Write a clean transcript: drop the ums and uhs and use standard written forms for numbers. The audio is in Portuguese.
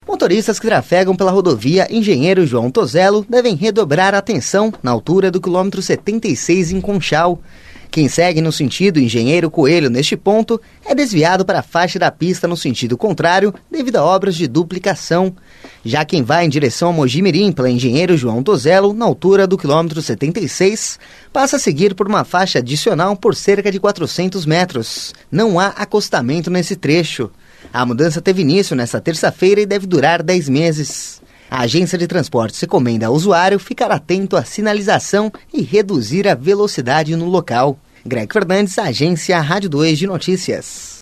Motoristas que trafegam pela rodovia Engenheiro João Tozello devem redobrar a atenção na altura do quilômetro 76 em Conchal. Quem segue no sentido Engenheiro Coelho neste ponto é desviado para a faixa da pista no sentido contrário devido a obras de duplicação. Já quem vai em direção a Mogi-mirim pela Engenheiro João Tozello, na altura do quilômetro 76, passa a seguir por uma faixa adicional por cerca de 400 metros. Não há acostamento nesse trecho. A mudança teve início nesta terça-feira e deve durar 10 meses. A agência de transportes recomenda ao usuário ficar atento à sinalização e reduzir a velocidade no local. Greg Fernandes, Agência Rádio 2 de Notícias.